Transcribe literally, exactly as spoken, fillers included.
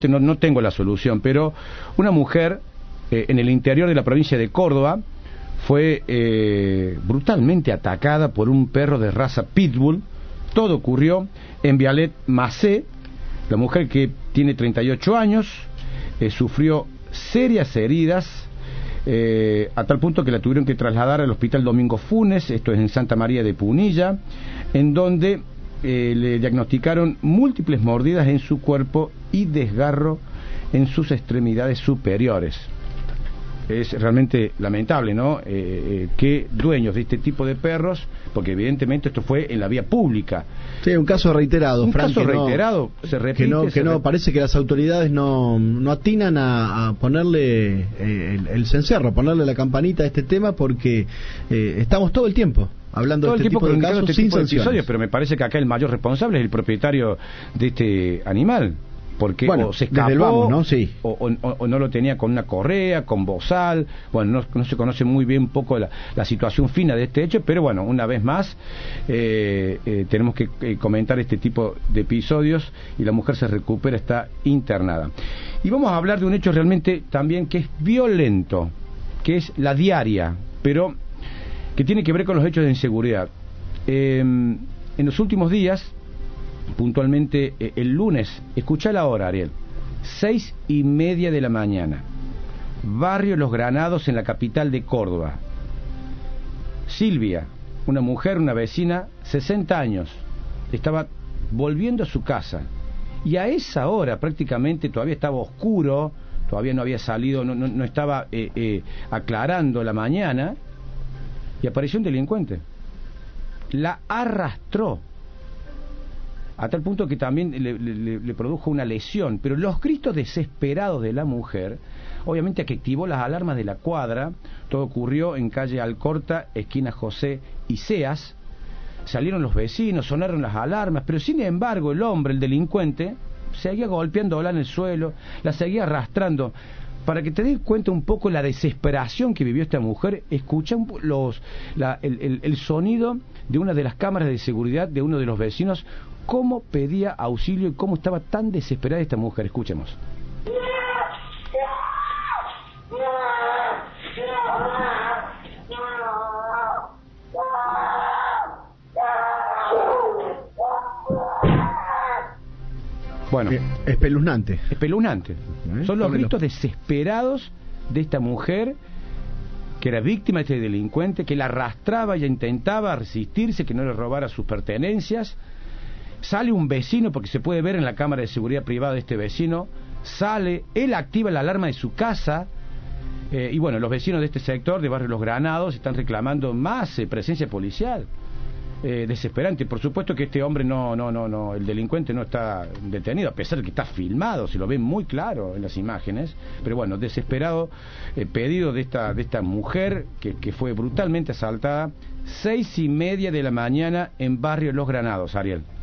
no, no tengo la solución, pero una mujer eh, en el interior de la provincia de Córdoba fue eh, brutalmente atacada por un perro de raza pitbull. Todo ocurrió en Vialet Macé. La mujer, que tiene treinta y ocho años, eh, sufrió serias heridas, eh, a tal punto que la tuvieron que trasladar al Hospital Domingo Funes, esto es en Santa María de Punilla, en donde eh, le diagnosticaron múltiples mordidas en su cuerpo y desgarro en sus extremidades superiores. Es realmente lamentable, ¿no? Eh, eh, que dueños de este tipo de perros, porque evidentemente esto fue en la vía pública. Sí, un caso reiterado, un Frank, caso que reiterado, no, se repite. Que no, que se no rep... parece que las autoridades no, no atinan a, a ponerle eh, el, el cencerro, ponerle la campanita a este tema, porque eh, estamos todo el tiempo hablando todo de este el tiempo tipo de casos este sin tipo de sanciones. episodios, pero me parece que acá el mayor responsable es el propietario de este animal. Porque bueno, o se escapó, desde el vamos, ¿no? Sí. o, o, o no lo tenía con una correa, con bozal. Bueno, no, no se conoce muy bien un poco la, la situación fina de este hecho, pero bueno, una vez más eh, eh, tenemos que eh, comentar este tipo de episodios, y la mujer se recupera, está internada. Y vamos a hablar de un hecho realmente también que es violento, que es la diaria, pero que tiene que ver con los hechos de inseguridad. Eh, en los últimos días, puntualmente eh, el lunes, escuchá la hora, Ariel, seis y media de la mañana, barrio Los Granados, en la capital de Córdoba. Silvia, una mujer, una vecina, sesenta años, estaba volviendo a su casa, y a esa hora prácticamente todavía estaba oscuro, todavía no había salido, no, no, no estaba eh, eh, aclarando la mañana, y apareció un delincuente. La arrastró a tal punto que también le, le, le produjo una lesión. Pero los gritos desesperados de la mujer, obviamente, que activó las alarmas de la cuadra. Todo ocurrió en calle Alcorta, esquina José y Seas. Salieron los vecinos, sonaron las alarmas, pero sin embargo el hombre, el delincuente, seguía golpeándola en el suelo, la seguía arrastrando. Para que te des cuenta un poco la desesperación que vivió esta mujer, escucha los, la, el, el, el sonido de una de las cámaras de seguridad de uno de los vecinos, cómo pedía auxilio y cómo estaba tan desesperada esta mujer. Escuchemos. Bueno, espeluznante. Espeluznante. ¿Eh? Son los Pónelo. gritos desesperados de esta mujer, que era víctima de este delincuente, que la arrastraba y intentaba resistirse, que no le robara sus pertenencias. Sale un vecino, porque se puede ver en la cámara de seguridad privada de este vecino, sale, él activa la alarma de su casa, eh, y bueno, los vecinos de este sector, de Barrio Los Granados, están reclamando más eh, presencia policial. Eh, desesperante. Por supuesto que este hombre no, no, no, no, el delincuente no está detenido, a pesar de que está filmado, se lo ve muy claro en las imágenes, pero bueno, desesperado, eh, pedido de esta, de esta mujer que, que fue brutalmente asaltada, seis y media de la mañana en Barrio Los Granados, Ariel.